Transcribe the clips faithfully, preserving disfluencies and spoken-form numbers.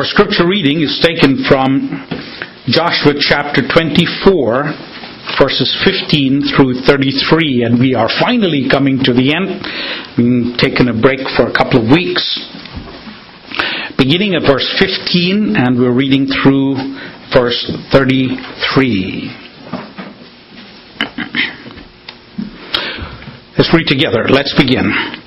Our scripture reading is taken from Joshua chapter twenty-four, verses fifteen through thirty-three, and we are finally coming to the end. We've taken a break for a couple of weeks. Beginning at verse fifteen, and we're reading through verse thirty-three. Let's read together. Let's begin.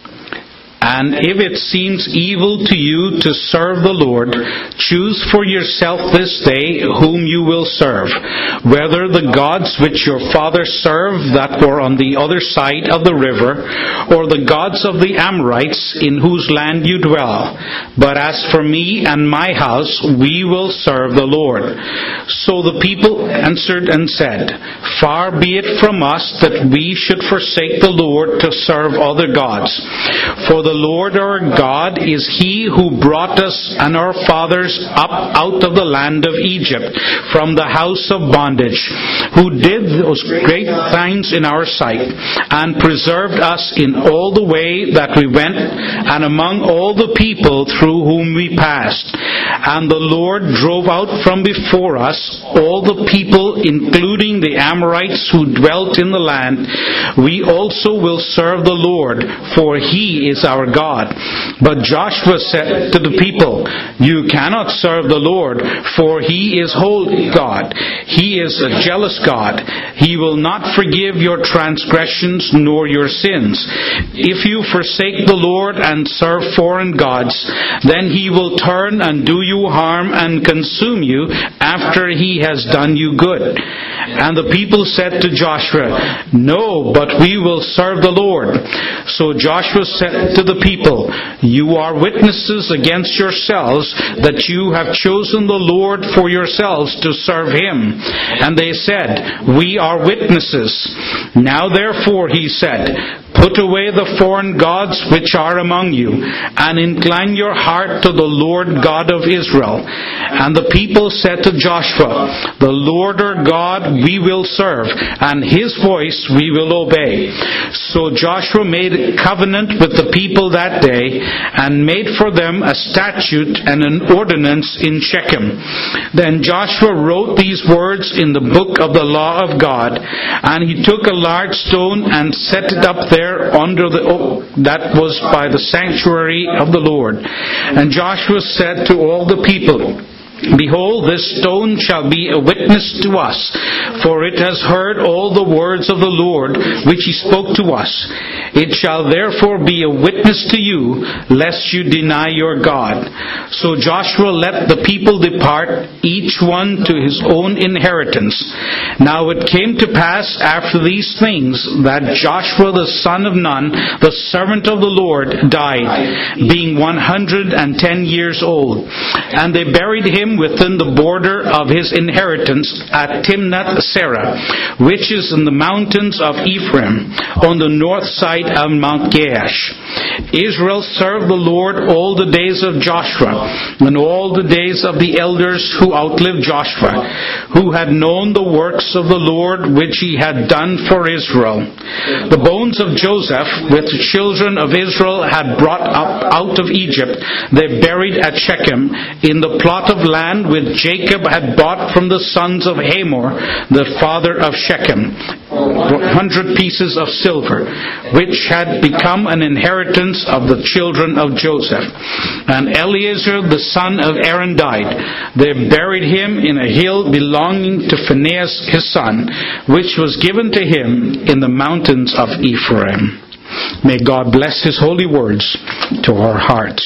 And if it seems evil to you to serve the Lord, choose for yourself this day whom you will serve, whether the gods which your fathers served that were on the other side of the river, or the gods of the Amorites in whose land you dwell. But as for me and my house, we will serve the Lord. So the people answered and said, Far be it from us that we should forsake the Lord to serve other gods. For the Lord our God is He who brought us and our fathers up out of the land of Egypt, from the house of bondage, who did those great things in our sight, and preserved us in all the way that we went, and among all the people through whom we passed. And the Lord drove out from before us all the people, including the Amorites who dwelt in the land. We also will serve the Lord, for He is our God. But Joshua said to the people, You cannot serve the Lord, for He is holy God. He is a jealous God. He will not forgive your transgressions nor your sins. If you forsake the Lord and serve foreign gods, then He will turn and do you harm and consume you after He has done you good. And the people said to Joshua, No, but we will serve the Lord. So Joshua said to the people, You are witnesses against yourselves that you have chosen the Lord for yourselves to serve Him. And they said, We are witnesses. Now therefore, he said, Put away the foreign gods which are among you, and incline your heart to the Lord God of Israel. And the people said to Joshua, The Lord our God we will serve, and His voice we will obey. So Joshua made a covenant with the people that day, and made for them a statute and an ordinance in Shechem. Then Joshua wrote these words in the book of the law of God, and he took a large stone and set it up there under the oak that was by the sanctuary of the Lord. And Joshua said to all the people, Behold, this stone shall be a witness to us, for it has heard all the words of the Lord which He spoke to us. It shall therefore be a witness to you, lest you deny your God. So Joshua let the people depart, each one to his own inheritance. Now it came to pass after these things that Joshua the son of Nun, the servant of the Lord, died, being one hundred and ten years old. And they buried him within the border of his inheritance at Timnath Serah, which is in the mountains of Ephraim, on the north side of Mount Gaash. Israel served the Lord all the days of Joshua, and all the days of the elders who outlived Joshua, who had known the works of the Lord which He had done for Israel. The bones of Joseph, which the children of Israel had brought up out of Egypt, they buried at Shechem, in the plot of land which Jacob had bought from the sons of Hamor, the father of Shechem, one hundred pieces of silver, which had become an inheritance of the children of Joseph. And Eleazar the son of Aaron died. They buried him in a hill belonging to Phinehas his son, which was given to him in the mountains of Ephraim. May God bless His holy words to our hearts.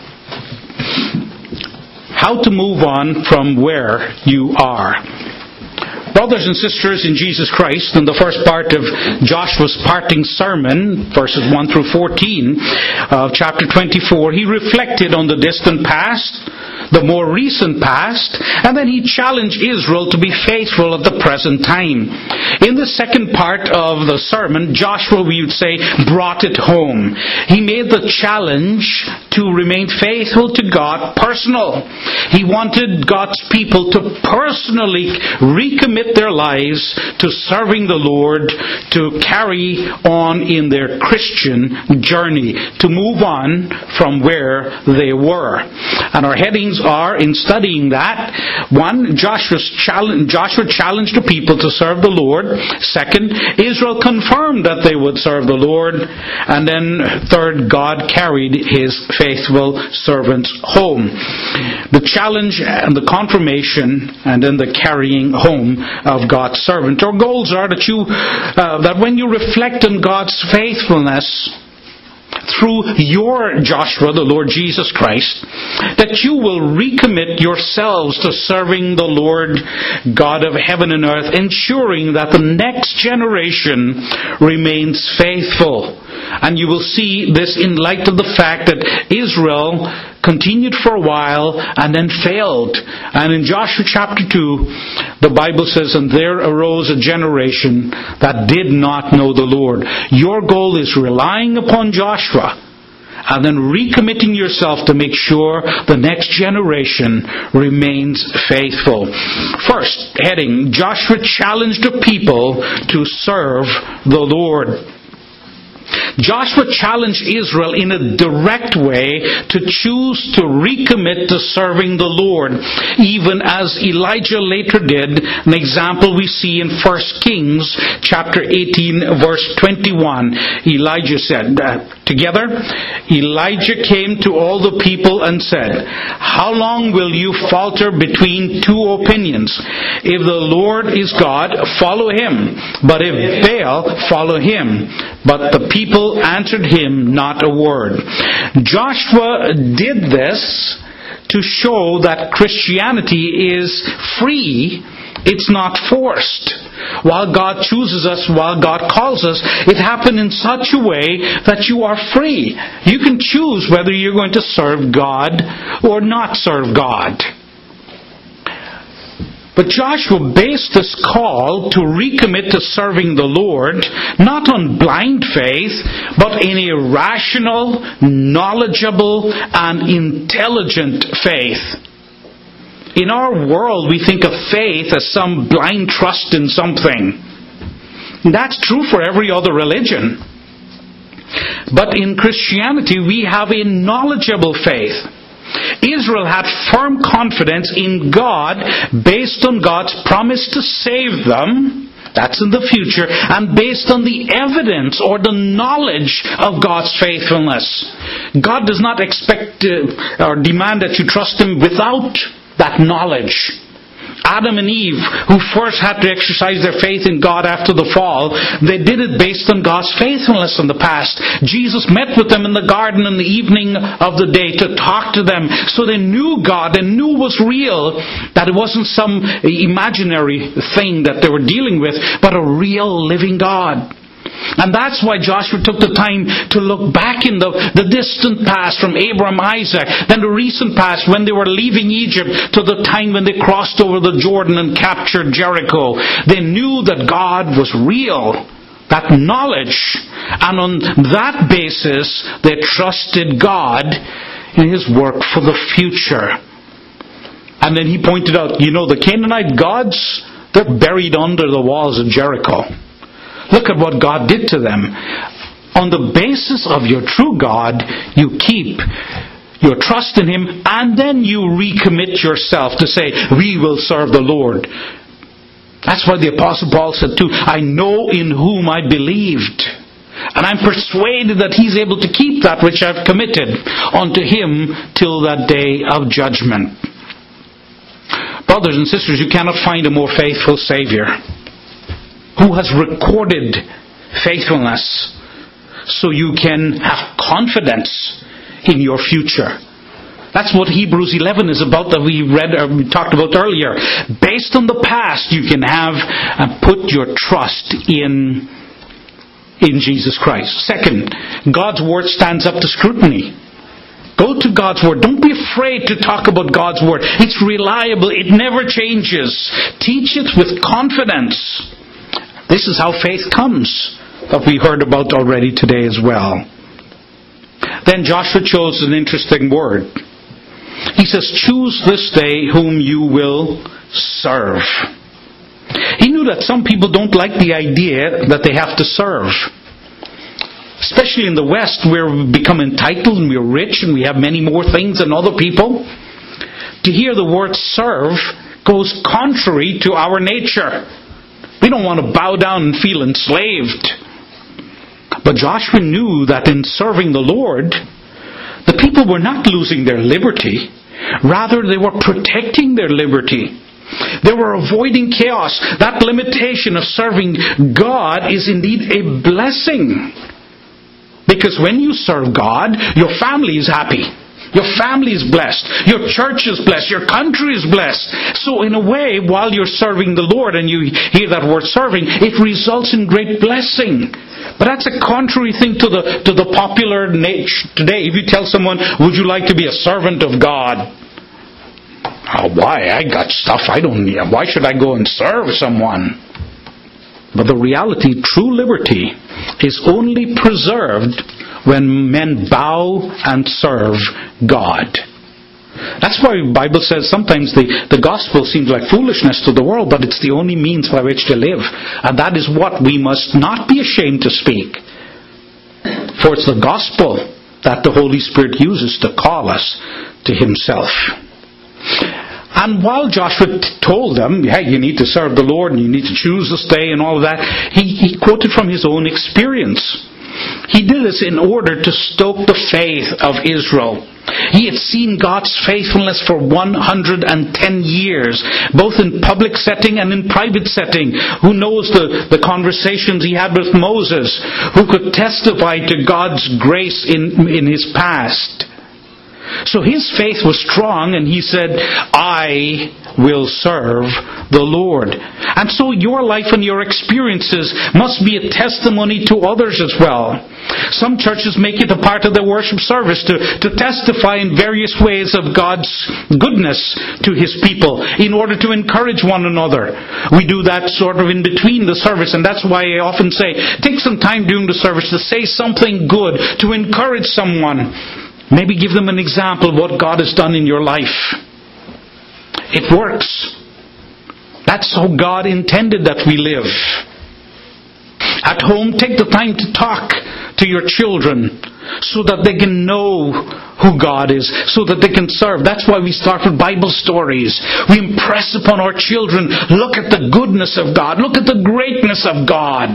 How to move on from where you are. Brothers and sisters in Jesus Christ, in the first part of Joshua's parting sermon, verses one through fourteen of chapter twenty-four, he reflected on the distant past, the more recent past, and then he challenged Israel to be faithful at the present time. In the second part of the sermon, Joshua, we would say, brought it home. He made the challenge to remain faithful to God personal. He wanted God's people to personally recommit their lives to serving the Lord, to carry on in their Christian journey, to move on from where they were. And our headings are, in studying that, one, Joshua's challenge, Joshua challenged the people to serve the Lord. Second, Israel confirmed that they would serve the Lord. And then third, God carried His faithful servants home. The challenge and the confirmation, and then the carrying home of God's servant. Our goals are that you, uh, that when you reflect on God's faithfulness through your Joshua, the Lord Jesus Christ, that you will recommit yourselves to serving the Lord God of heaven and earth, ensuring that the next generation remains faithful. And you will see this in light of the fact that Israel continued for a while and then failed. And in Joshua chapter two, the Bible says, "And there arose a generation that did not know the Lord." Your goal is relying upon Joshua and then recommitting yourself to make sure the next generation remains faithful. First heading, Joshua challenged the people to serve the Lord. Joshua challenged Israel in a direct way to choose to recommit to serving the Lord, even as Elijah later did. An example we see in First Kings chapter eighteen, verse twenty-one. Elijah said, uh, together, Elijah came to all the people and said, "How long will you falter between two opinions? If the Lord is God, follow Him. But if Baal, follow him." But the people answered him not a word. Joshua did this to show that Christianity is free. It's not forced. While God chooses us, while God calls us, it happened in such a way that you are free. You can choose whether you're going to serve God or not serve God. But Joshua based this call to recommit to serving the Lord not on blind faith, but in a rational, knowledgeable, and intelligent faith. In our world, we think of faith as some blind trust in something. That's true for every other religion. But in Christianity, we have a knowledgeable faith. Israel had firm confidence in God based on God's promise to save them. That's in the future. And based on the evidence or the knowledge of God's faithfulness. God does not expect uh, or demand that you trust Him without that knowledge. Adam and Eve, who first had to exercise their faith in God after the fall, they did it based on God's faithfulness in the past. Jesus met with them in the garden in the evening of the day to talk to them, so they knew God and knew it was real, that it wasn't some imaginary thing that they were dealing with, but a real living God. And that's why Joshua took the time to look back in the, the distant past from Abraham, Isaac, then the recent past when they were leaving Egypt to the time when they crossed over the Jordan and captured Jericho. They knew that God was real. That knowledge. And on that basis, they trusted God in His work for the future. And then he pointed out, you know, the Canaanite gods, they're buried under the walls of Jericho. Look at what God did to them. On the basis of your true God, you keep your trust in Him, and then you recommit yourself to say, we will serve the Lord. That's why the Apostle Paul said too, I know in whom I believed, and I'm persuaded that He's able to keep that which I've committed unto Him till that day of judgment. Brothers and sisters, you cannot find a more faithful Savior, who has recorded faithfulness so you can have confidence in your future. That's what Hebrews eleven is about that we read or we talked about earlier. Based on the past, you can have and put your trust in, in Jesus Christ. Second, God's Word stands up to scrutiny. Go to God's Word. Don't be afraid to talk about God's Word. It's reliable. It never changes. Teach it with confidence. This is how faith comes, that we heard about already today as well. Then Joshua chose an interesting word. He says, choose this day whom you will serve. He knew that some people don't like the idea that they have to serve. Especially in the West, where we've become entitled and we're rich and we have many more things than other people. To hear the word serve goes contrary to our nature. We don't want to bow down and feel enslaved. But Joshua knew that in serving the Lord, the people were not losing their liberty. Rather, they were protecting their liberty. They were avoiding chaos. That limitation of serving God is indeed a blessing. Because when you serve God, your family is happy. Your family is blessed. Your church is blessed. Your country is blessed. So in a way, while you're serving the Lord and you hear that word serving, it results in great blessing. But that's a contrary thing to the to the popular nature today. If you tell someone, would you like to be a servant of God? Oh, why? I got stuff I don't need. Why should I go and serve someone? But the reality, true liberty, is only preserved when men bow and serve God. That's why the Bible says sometimes the, the gospel seems like foolishness to the world, but it's the only means by which to live. And that is what we must not be ashamed to speak. For it's the gospel that the Holy Spirit uses to call us to Himself. And while Joshua told them, hey, you need to serve the Lord and you need to choose this day and all of that, he, he quoted from his own experience. He did this in order to stoke the faith of Israel. He had seen God's faithfulness for one hundred ten years, both in public setting and in private setting. Who knows the, the conversations he had with Moses, who could testify to God's grace in, in his past. So his faith was strong, and he said, I will serve the Lord. And so your life and your experiences must be a testimony to others as well. Some churches make it a part of their worship service to, to testify in various ways of God's goodness to His people in order to encourage one another. We do that sort of in between the service, and that's why I often say, take some time during the service to say something good, to encourage someone. Maybe give them an example of what God has done in your life. It works. That's how God intended that we live. At home, take the time to talk to your children so that they can know who God is, so that they can serve. That's why we start with Bible stories. We impress upon our children, look at the goodness of God, look at the greatness of God.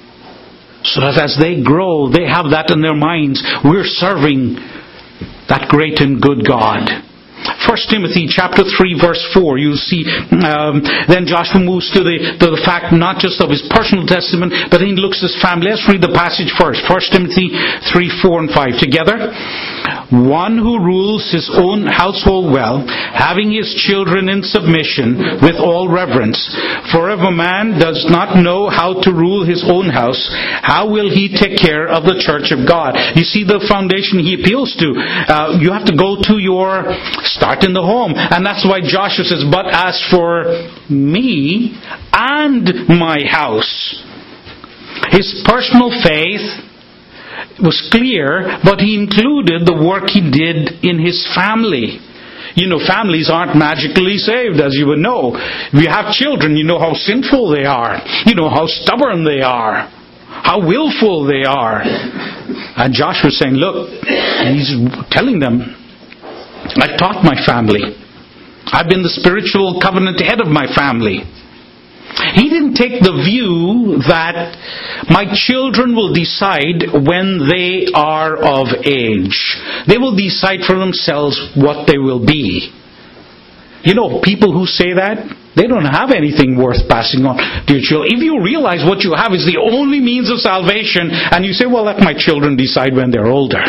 So that as they grow, they have that in their minds. We're serving that great and good God. First Timothy chapter three verse four, you see, um, then Joshua moves to the, to the fact not just of his personal testament, but then he looks at his family. Let's read the passage first. First Timothy three, four and five together. One who rules his own household well, having his children in submission with all reverence. For if a man does not know how to rule his own house, how will he take care of the church of God? You see the foundation he appeals to. Uh, you have to go to your start in the home. And that's why Joshua says, but as for me and my house. His personal faith was clear, but he included the work he did in his family. You know, families aren't magically saved, as you would know. If you have children, you know how sinful they are. You know how stubborn they are. How willful they are. And Joshua's saying, look, he's telling them, I taught my family. I've been the spiritual covenant head of my family. He didn't take the view that my children will decide when they are of age. They will decide for themselves what they will be. You know, people who say that, they don't have anything worth passing on to your children. If you realize what you have is the only means of salvation, and you say, well, let my children decide when they're older.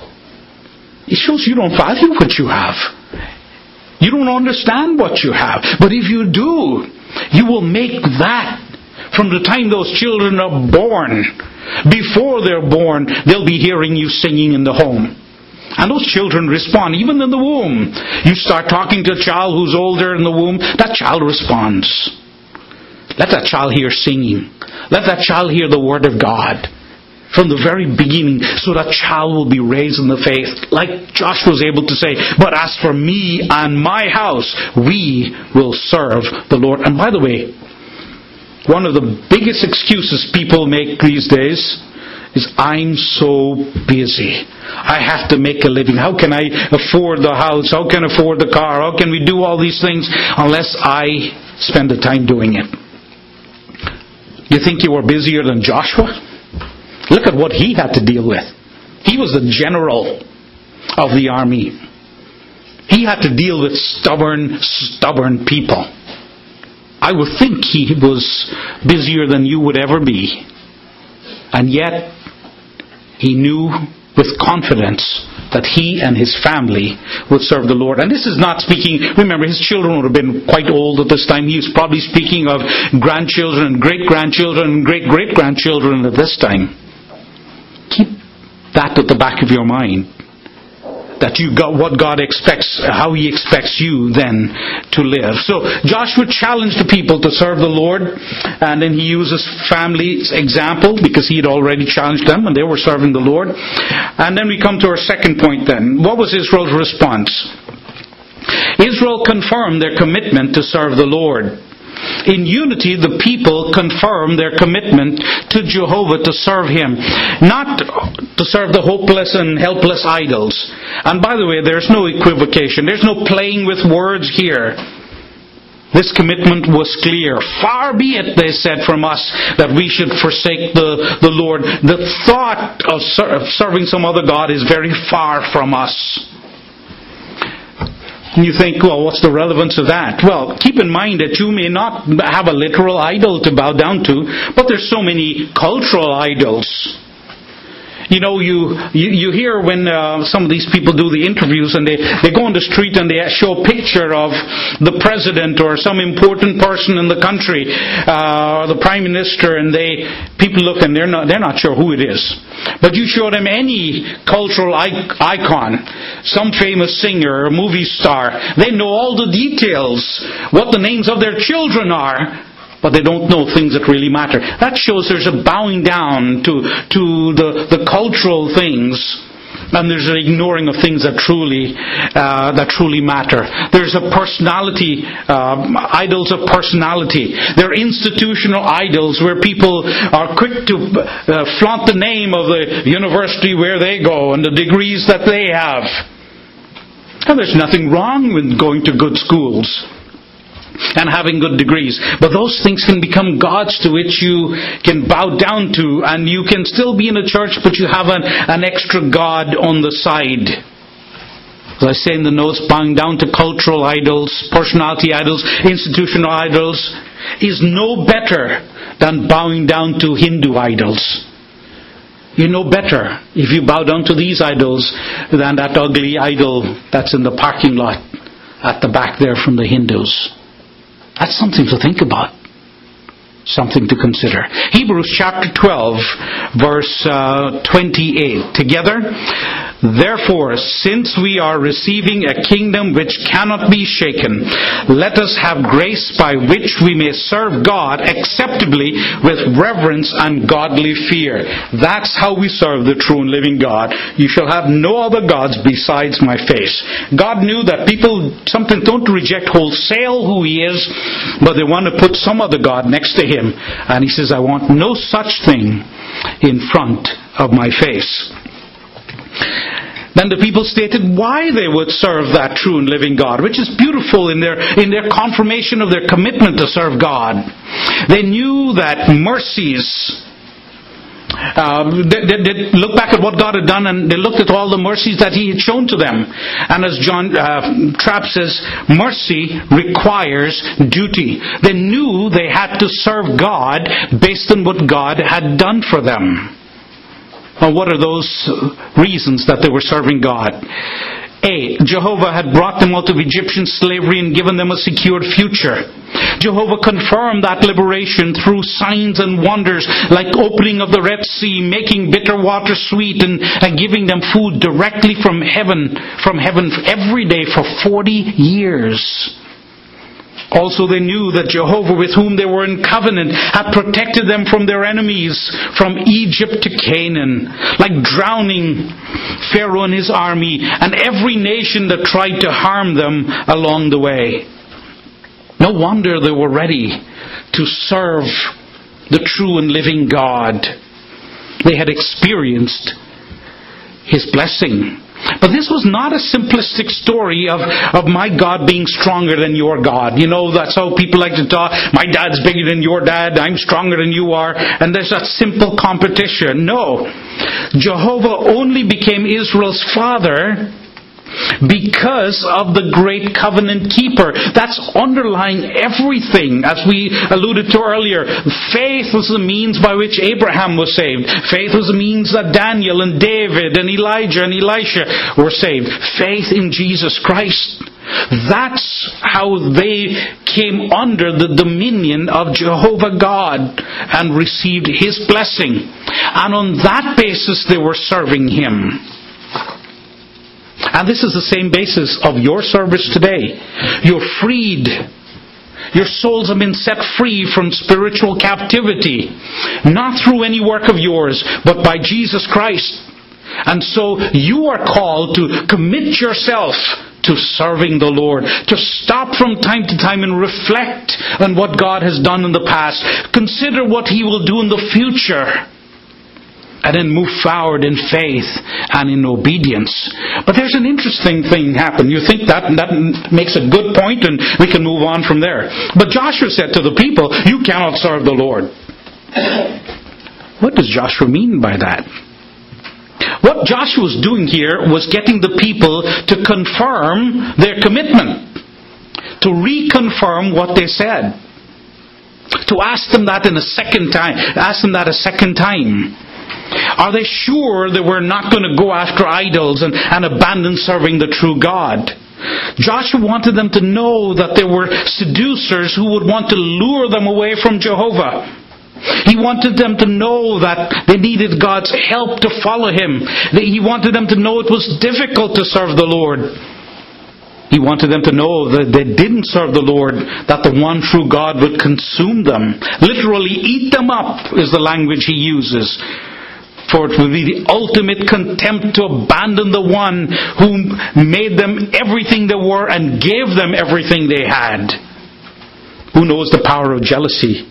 It shows you don't value what you have. You don't understand what you have. But if you do, you will make that from the time those children are born. Before they're born, they'll be hearing you singing in the home. And those children respond, even in the womb. You start talking to a child who's older in the womb, that child responds. Let that child hear singing. Let that child hear the Word of God. from the very beginning, so that child will be raised in the faith. Like Joshua was able to say, but as for me and my house, we will serve the Lord. And by the way, one of the biggest excuses people make these days is, I'm so busy. I have to make a living. How can I afford the house? How can I afford the car? How can we do all these things unless I spend the time doing it? You think you were busier than Joshua? Look at what he had to deal with. He was the general of the army. He had to deal with stubborn, stubborn people. I would think he was busier than you would ever be. And yet, he knew with confidence that he and his family would serve the Lord. And this is not speaking, remember, his children would have been quite old at this time. He was probably speaking of grandchildren, great-grandchildren, and great-great-grandchildren at this time. Keep that at the back of your mind. That you got what God expects, how He expects you then to live. So Joshua challenged the people to serve the Lord, and then he uses family's example because he had already challenged them and they were serving the Lord. And then we come to our second point then. What was Israel's response? Israel confirmed their commitment to serve the Lord. In unity, the people confirm their commitment to Jehovah to serve Him, not to serve the hopeless and helpless idols. And by the way, there's no equivocation. There's no playing with words here. This commitment was clear. Far be it, they said, from us that we should forsake the, the Lord. The thought of, ser- of serving some other God is very far from us. You think, well, what's the relevance of that? Well, keep in mind that you may not have a literal idol to bow down to, but there's so many cultural idols. You know, you you, you hear when uh, some of these people do the interviews and they, they go on the street and they show a picture of the president or some important person in the country, uh, the prime minister, and they people look and they're not they're not sure who it is. But you show them any cultural icon, some famous singer or movie star, they know all the details, what the names of their children are, but they don't know things that really matter. That shows there's a bowing down to, to the, the cultural things, and there's an ignoring of things that truly uh, that truly matter. There's a personality, uh, idols of personality. They're institutional idols where people are quick to uh, flaunt the name of the university where they go and the degrees that they have. And there's nothing wrong with going to good schools and having good degrees. But those things can become gods to which you can bow down to, and you can still be in a church, but you have an, an extra god on the side. As I say in the notes, bowing down to cultural idols, personality idols, institutional idols is no better than bowing down to Hindu idols. You know better if you bow down to these idols than that ugly idol that's in the parking lot at the back there from the Hindus. That's something to think about. Something to consider. Hebrews chapter twelve, verse uh, twenty-eight. Together, therefore, since we are receiving a kingdom which cannot be shaken, let us have grace by which we may serve God acceptably with reverence and godly fear. That's how we serve the true and living God. You shall have no other gods besides my face. God knew that people sometimes don't reject wholesale who He is, but they want to put some other God next to Him. And He says, I want no such thing in front of my face. Then the people stated why they would serve that true and living God, which is beautiful in their in their confirmation of their commitment to serve God. They knew that mercies, Um, they, they, they looked back at what God had done, and they looked at all the mercies that He had shown to them. And as John uh, Trapp says, mercy requires duty. They knew they had to serve God based on what God had done for them. Well, what are those reasons that they were serving God? A. Jehovah had brought them out of Egyptian slavery and given them a secured future. Jehovah confirmed that liberation through signs and wonders like opening of the Red Sea, making bitter water sweet, and, and giving them food directly from heaven, from heaven every day for forty years. Also they knew that Jehovah, with whom they were in covenant, had protected them from their enemies, from Egypt to Canaan, like drowning Pharaoh and his army, and every nation that tried to harm them along the way. No wonder they were ready to serve the true and living God. They had experienced His blessing. But this was not a simplistic story of, of my God being stronger than your God. You know, that's how people like to talk. My dad's bigger than your dad. I'm stronger than you are. And there's that simple competition. No. Jehovah only became Israel's father because of the great covenant keeper. That's underlying everything, as we alluded to earlier. Faith was the means by which Abraham was saved. Faith was the means that Daniel and David and Elijah and Elisha were saved. Faith in Jesus Christ. That's how they came under the dominion of Jehovah God and received His blessing. And on that basis they were serving Him. And this is the same basis of your service today. You're freed. Your souls have been set free from spiritual captivity. Not through any work of yours, but by Jesus Christ. And so you are called to commit yourself to serving the Lord. To stop from time to time and reflect on what God has done in the past. Consider what He will do in the future. And then move forward in faith and in obedience. But there's an interesting thing happen. You think that that makes a good point, and we can move on from there. But Joshua said to the people, you cannot serve the Lord. What does Joshua mean by that? What Joshua was doing here was getting the people to confirm their commitment. To reconfirm what they said. To ask them that in a second time. Ask them that a second time. Are they sure that we're not going to go after idols and, and abandon serving the true God? Joshua wanted them to know that there were seducers who would want to lure them away from Jehovah. He wanted them to know that they needed God's help to follow Him. He wanted them to know it was difficult to serve the Lord. He wanted them to know that they didn't serve the Lord, that the one true God would consume them. Literally, eat them up is the language he uses. For it would be the ultimate contempt to abandon the one who made them everything they were and gave them everything they had. Who knows the power of jealousy?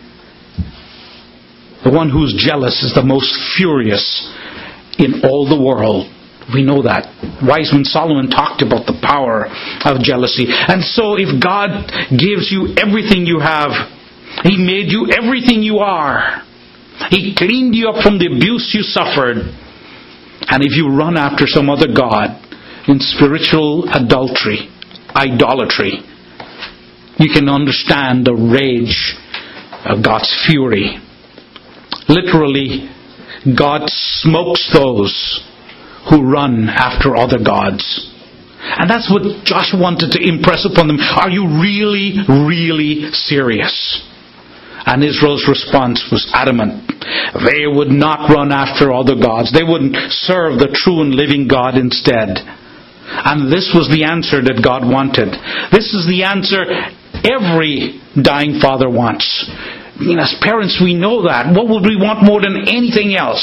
The one who's jealous is the most furious in all the world. We know that. Wiseman Solomon talked about the power of jealousy. And so if God gives you everything you have, He made you everything you are. He cleaned you up from the abuse you suffered. And if you run after some other God in spiritual adultery, idolatry, you can understand the rage of God's fury. Literally, God smokes those who run after other gods. And that's what Joshua wanted to impress upon them. Are you really, really serious? And Israel's response was adamant. They would not run after other gods. They wouldn't serve the true and living God instead. And this was the answer that God wanted. This is the answer every dying father wants. I mean, as parents, we know that. What would we want more than anything else?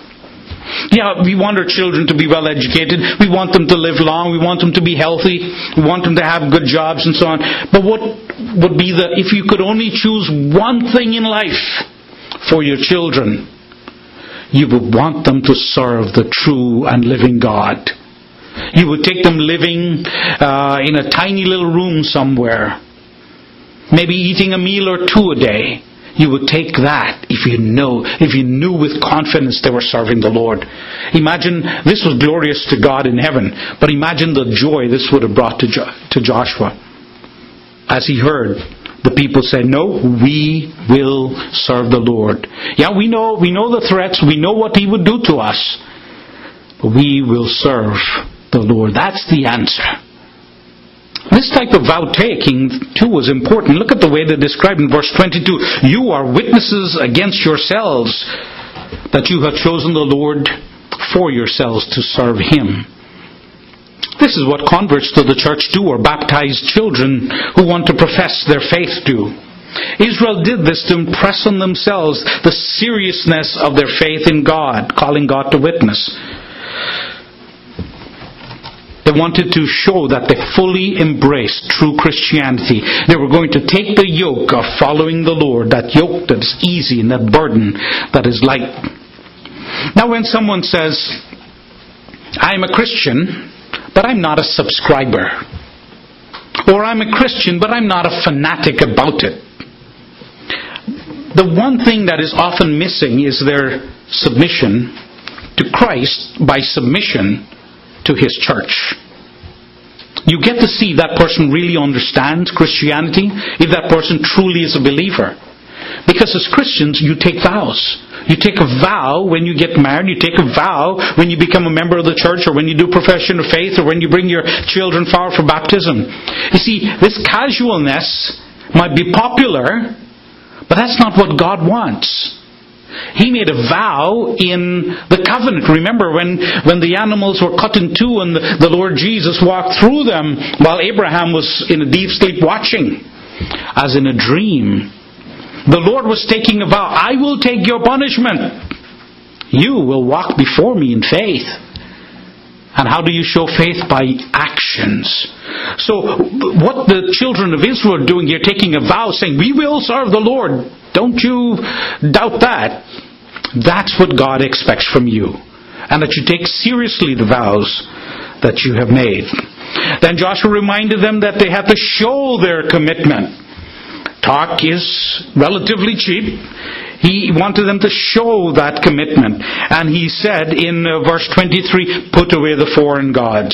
Yeah, we want our children to be well educated. We want them to live long. We want them to be healthy. We want them to have good jobs and so on. But what would be the, if you could only choose one thing in life for your children, you would want them to serve the true and living God. You would take them living uh, in a tiny little room somewhere, maybe eating a meal or two a day. You would take that if you know, if you knew with confidence they were serving the Lord. Imagine, this was glorious to God in heaven, but imagine the joy this would have brought to, jo- to Joshua. As he heard the people say, no, we will serve the Lord. Yeah, we know, we know the threats, we know what He would do to us, but we will serve the Lord. That's the answer. This type of vow-taking, too, was important. Look at the way they described in verse twenty-two. You are witnesses against yourselves that you have chosen the Lord for yourselves to serve Him. This is what converts to the church do, or baptized children who want to profess their faith do. Israel did this to impress on themselves the seriousness of their faith in God, calling God to witness. They wanted to show that they fully embraced true Christianity. They were going to take the yoke of following the Lord, that yoke that is easy and that burden that is light. Now when someone says, I'm a Christian, but I'm not a subscriber. Or I'm a Christian, but I'm not a fanatic about it. The one thing that is often missing is their submission to Christ by submission to His church. You get to see if that person really understands Christianity, if that person truly is a believer. Because as Christians, you take vows. You take a vow when you get married. You take a vow when you become a member of the church, or when you do profession of faith, or when you bring your children forward for baptism. You see, this casualness might be popular, but that's not what God wants. He made a vow in the covenant. Remember when, when the animals were cut in two and the, the Lord Jesus walked through them while Abraham was in a deep sleep watching, as in a dream. The Lord was taking a vow. I will take your punishment. You will walk before me in faith. And how do you show faith? By actions. So what the children of Israel are doing here, taking a vow, saying, we will serve the Lord. Don't you doubt that. That's what God expects from you. And that you take seriously the vows that you have made. Then Joshua reminded them that they had to show their commitment. Talk is relatively cheap. He wanted them to show that commitment. And he said in uh, verse twenty-three, put away the foreign gods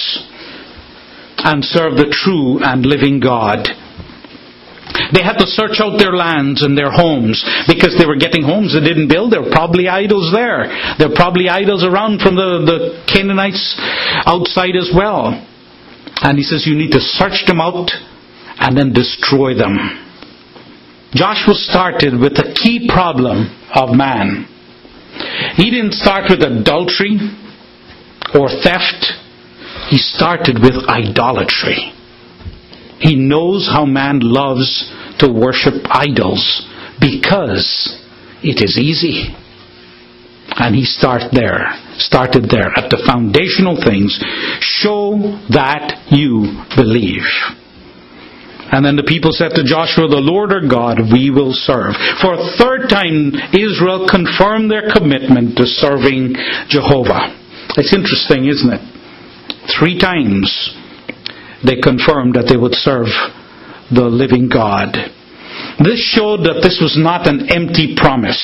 and serve the true and living God. They had to search out their lands and their homes, because they were getting homes they didn't build. There were probably idols there. There were probably idols around from the, the Canaanites outside as well. And he says you need to search them out and then destroy them. Joshua started with the key problem of man. He didn't start with adultery or theft. He started with idolatry. He knows how man loves to worship idols because it is easy. And he started there. Started there at the foundational things. Show that you believe. And then the people said to Joshua, the Lord our God we will serve. For a third time, Israel confirmed their commitment to serving Jehovah. It's interesting, isn't it? Three times they confirmed that they would serve the living God. This showed that this was not an empty promise,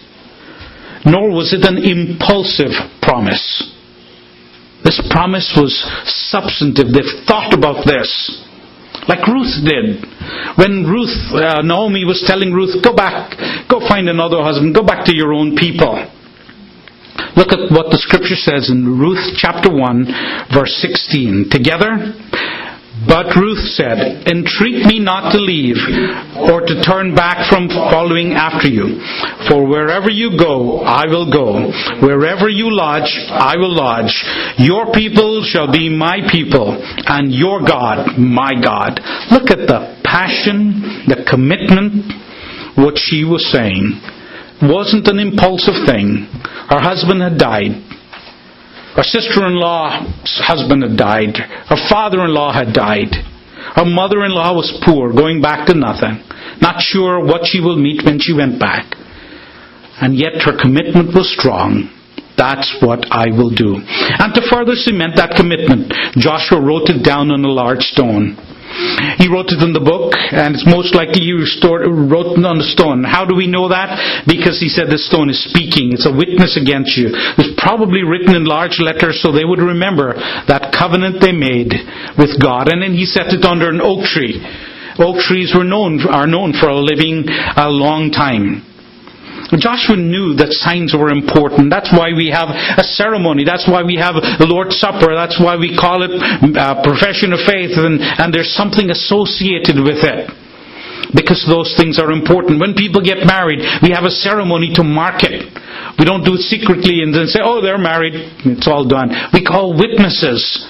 nor was it an impulsive promise. This promise was substantive. They've thought about this. Like Ruth did. When Ruth, uh, Naomi was telling Ruth, go back, go find another husband, go back to your own people. Look at what the scripture says in Ruth chapter one, verse sixteen. Together, but Ruth said, entreat me not to leave or to turn back from following after you. For wherever you go, I will go. Wherever you lodge, I will lodge. Your people shall be my people, and your God, my God. Look at the passion, the commitment, what she was saying. It wasn't an impulsive thing. Her husband had died. Her sister-in-law's husband had died. Her father-in-law had died. Her mother-in-law was poor, going back to nothing. Not sure what she will meet when she went back. And yet her commitment was strong. That's what I will do. And to further cement that commitment, Joshua wrote it down on a large stone. He wrote it in the book, and it's most likely he wrote it on the stone. How do we know that? Because he said the stone is speaking. It's a witness against you. It's probably written in large letters so they would remember that covenant they made with God. And then he set it under an oak tree. Oak trees were known are known for living a long time. Joshua knew that signs were important. That's why we have a ceremony. That's why we have the Lord's Supper. That's why we call it a profession of faith. And, and there's something associated with it. Because those things are important. When people get married, we have a ceremony to mark it. We don't do it secretly and then say, oh, they're married. It's all done. We call witnesses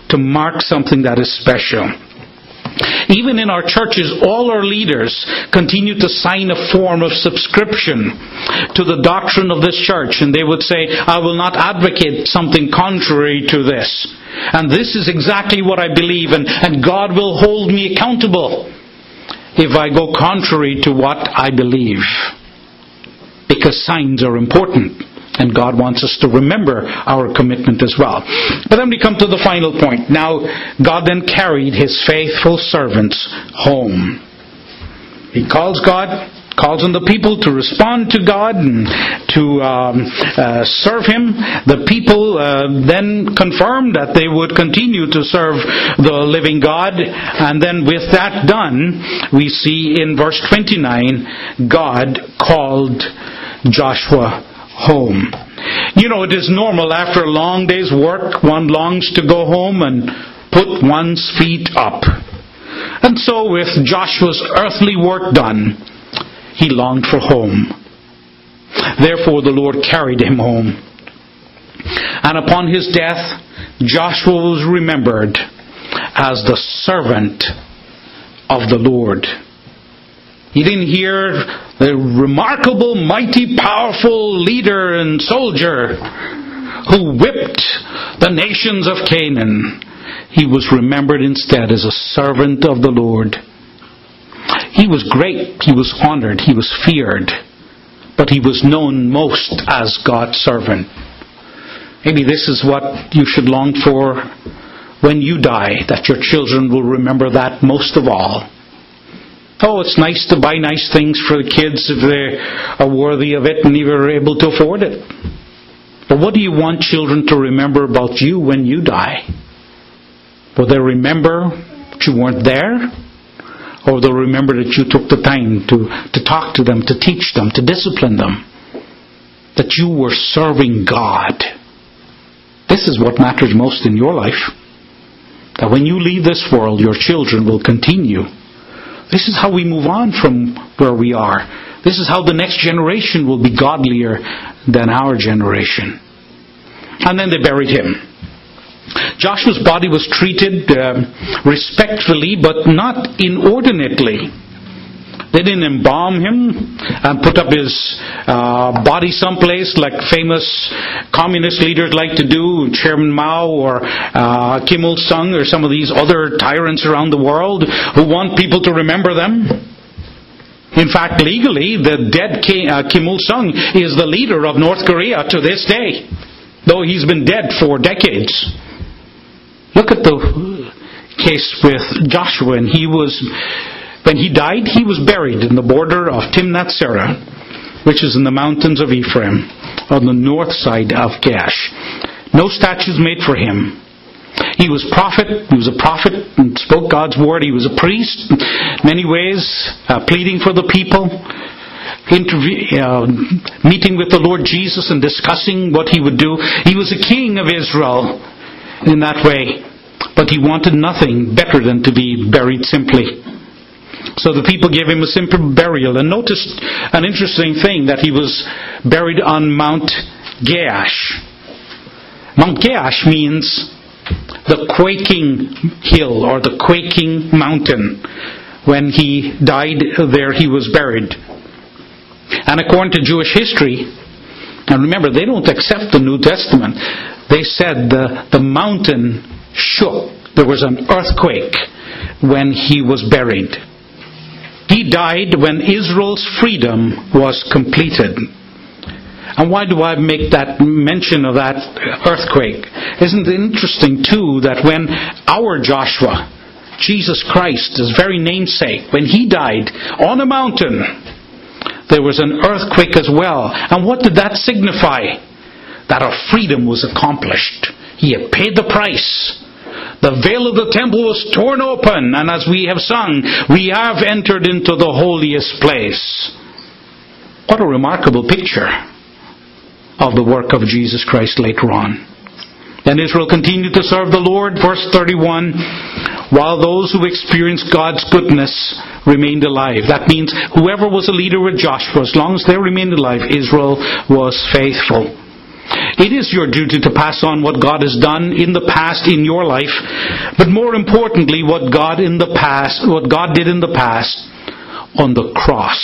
to mark something that is special. Even in our churches, all our leaders continue to sign a form of subscription to the doctrine of this church. And they would say, I will not advocate something contrary to this. And this is exactly what I believe, and, and God will hold me accountable if I go contrary to what I believe. Because signs are important. And God wants us to remember our commitment as well. But then we come to the final point. Now, God then carried His faithful servants home. He calls God, calls on the people to respond to God and to um, uh, serve Him. The people uh, then confirmed that they would continue to serve the living God. And then with that done, we see in verse twenty-nine, God called Joshua home. You know, it is normal after a long day's work, one longs to go home and put one's feet up. And so with Joshua's earthly work done, he longed for home. Therefore the Lord carried him home. And upon his death, Joshua was remembered as the servant of the Lord. He didn't hear the remarkable, mighty, powerful leader and soldier who whipped the nations of Canaan. He was remembered instead as a servant of the Lord. He was great, he was honored, he was feared, but he was known most as God's servant. Maybe this is what you should long for when you die, that your children will remember that most of all. Oh, it's nice to buy nice things for the kids if they are worthy of it and even are able to afford it. But what do you want children to remember about you when you die? Will they remember that you weren't there? Or will they remember that you took the time to, to talk to them, to teach them, to discipline them? That you were serving God. This is what matters most in your life. That when you leave this world, your children will continue. This is how we move on from where we are. This is how the next generation will be godlier than our generation. And then they buried him. Joshua's body was treated uh, respectfully, but not inordinately. They didn't embalm him and put up his uh, body someplace like famous communist leaders like to do, Chairman Mao or uh, Kim Il-sung or some of these other tyrants around the world who want people to remember them. In fact, legally, the dead Kim, uh, Kim Il-sung is the leader of North Korea to this day, though he's been dead for decades. Look at the case with Joshua, and he was... When he died, he was buried in the border of Timnath-Serah, which is in the mountains of Ephraim, on the north side of Gash. No statues made for him. He was prophet. He was a prophet and spoke God's word. He was a priest, in many ways, uh, pleading for the people, interview, uh, meeting with the Lord Jesus and discussing what he would do. He was a king of Israel in that way, but he wanted nothing better than to be buried simply. So the people gave him a simple burial. And notice an interesting thing, that he was buried on Mount Gaash. Mount Gaash means the quaking hill or the quaking mountain. When he died there, he was buried. And according to Jewish history, and remember, they don't accept the New Testament. They said the, the mountain shook. There was an earthquake when he was buried. He died when Israel's freedom was completed. And why do I make that mention of that earthquake? Isn't it interesting too that when our Joshua, Jesus Christ, his very namesake, when he died on a mountain, there was an earthquake as well. And what did that signify? That our freedom was accomplished. He had paid the price. The veil of the temple was torn open, and as we have sung, we have entered into the holiest place. What a remarkable picture of the work of Jesus Christ later on. Then Israel continued to serve the Lord, verse thirty-one, while those who experienced God's goodness remained alive. That means whoever was a leader with Joshua, as long as they remained alive, Israel was faithful. It is your duty to pass on what God has done in the past in your life, but more importantly, what God in the past, what God did in the past on the cross.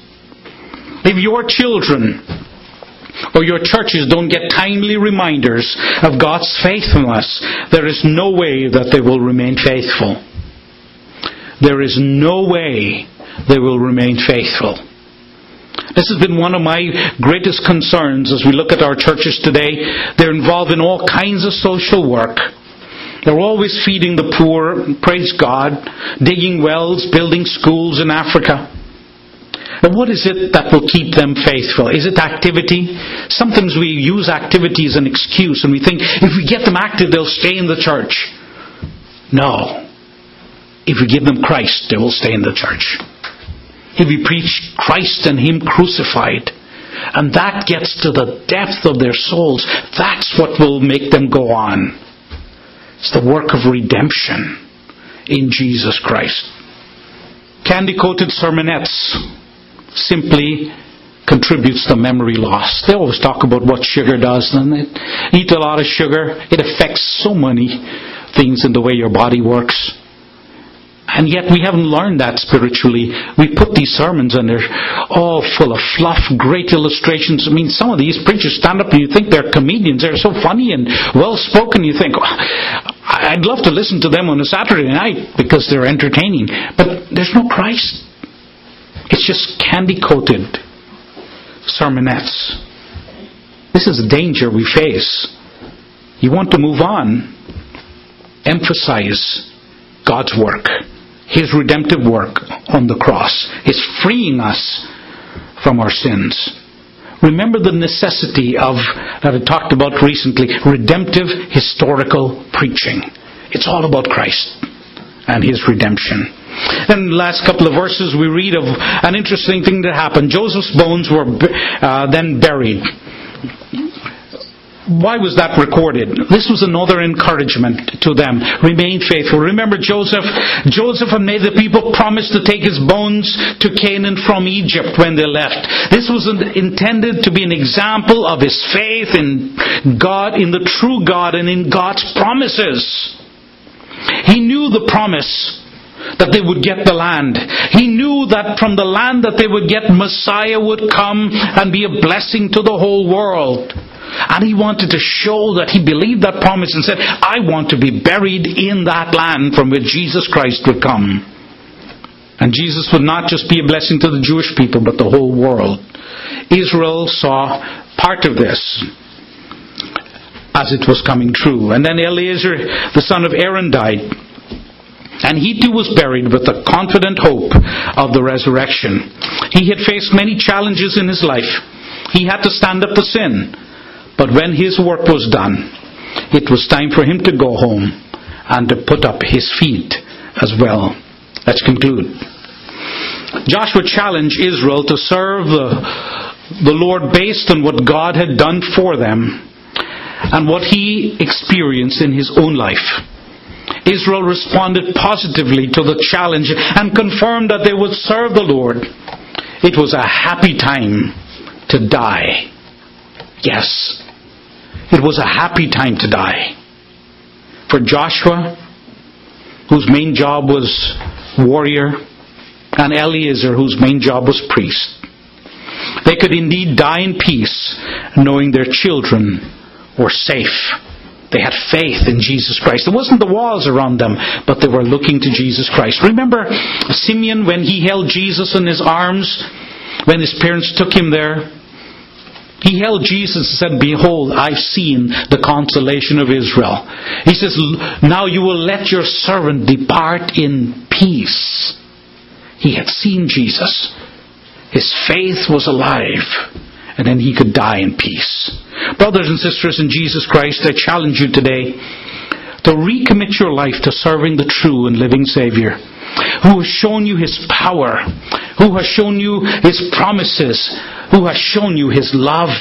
If your children or your churches don't get timely reminders of God's faithfulness, there is no way that they will remain faithful. There is no way they will remain faithful. This has been one of my greatest concerns as we look at our churches today. They're involved in all kinds of social work. They're always feeding the poor, praise God, digging wells, building schools in Africa. But what is it that will keep them faithful? Is it activity? Sometimes we use activity as an excuse and we think if we get them active, they'll stay in the church. No. If we give them Christ, they will stay in the church. If we preach Christ and Him crucified, and that gets to the depth of their souls, that's what will make them go on. It's the work of redemption in Jesus Christ. Candy-coated sermonettes simply contributes to memory loss. They always talk about what sugar does, and it eat a lot of sugar. It affects so many things in the way your body works. And yet we haven't learned that spiritually. We put these sermons and they're all full of fluff, great illustrations. I mean, some of these preachers stand up and you think they're comedians. They're so funny and well-spoken. You think, oh, I'd love to listen to them on a Saturday night because they're entertaining. But there's no Christ. It's just candy-coated sermonettes. This is the danger we face. You want to move on. Emphasize God's work. His redemptive work on the cross is freeing us from our sins. Remember the necessity of, that I talked about recently, redemptive historical preaching. It's all about Christ and His redemption. In the last couple of verses we read of an interesting thing that happened. Joseph's bones were uh, then buried. Why was that recorded? This was another encouragement to them. Remain faithful. Remember Joseph? Joseph had made the people promise to take his bones to Canaan from Egypt when they left. This was intended to be an example of his faith in God, in the true God, and in God's promises. He knew the promise that they would get the land. He knew that from the land that they would get, Messiah would come and be a blessing to the whole world. And he wanted to show that he believed that promise and said, I want to be buried in that land from which Jesus Christ would come. And Jesus would not just be a blessing to the Jewish people, but the whole world. Israel saw part of this as it was coming true. And then Eleazar, the son of Aaron, died. And he too was buried with the confident hope of the resurrection. He had faced many challenges in his life. He had to stand up to sin. But when his work was done, it was time for him to go home and to put up his feet as well. Let's conclude. Joshua challenged Israel to serve the, the Lord based on what God had done for them and what he experienced in his own life. Israel responded positively to the challenge and confirmed that they would serve the Lord. It was a happy time to die. Yes, it was a happy time to die. For Joshua, whose main job was warrior, and Eleazar, whose main job was priest. They could indeed die in peace, knowing their children were safe. They had faith in Jesus Christ. It wasn't the walls around them, but they were looking to Jesus Christ. Remember Simeon when he held Jesus in his arms, when his parents took him there? He held Jesus and said, behold, I've seen the consolation of Israel. He says, now you will let your servant depart in peace. He had seen Jesus. His faith was alive. And then he could die in peace. Brothers and sisters in Jesus Christ, I challenge you today to recommit your life to serving the true and living Savior, who has shown you His power, who has shown you His promises, who has shown you His love.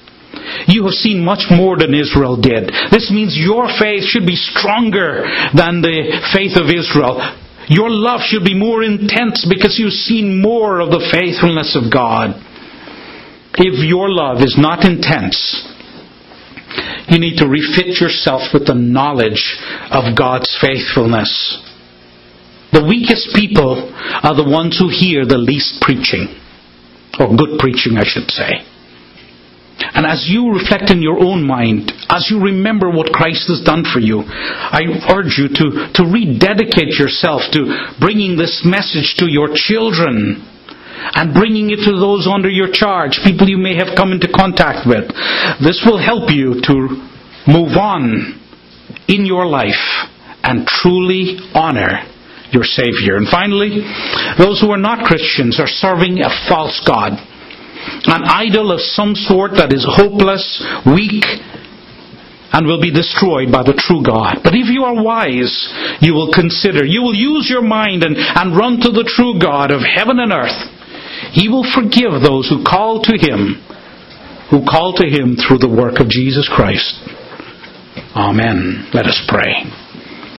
You have seen much more than Israel did. This means your faith should be stronger than the faith of Israel. Your love should be more intense because you've seen more of the faithfulness of God. If your love is not intense, You need to refit yourself with the knowledge of God's faithfulness. The weakest people are the ones who hear the least preaching. Or good preaching, I should say. And as you reflect in your own mind, as you remember what Christ has done for you, I urge you to, to rededicate yourself to bringing this message to your children and bringing it to those under your charge, people you may have come into contact with. This will help you to move on in your life and truly honor your Savior. And finally, those who are not Christians are serving a false god. An idol of some sort that is hopeless, weak, and will be destroyed by the true God. But if you are wise, you will consider, you will use your mind and, and run to the true God of heaven and earth. He will forgive those who call to Him, who call to Him through the work of Jesus Christ. Amen. Let us pray.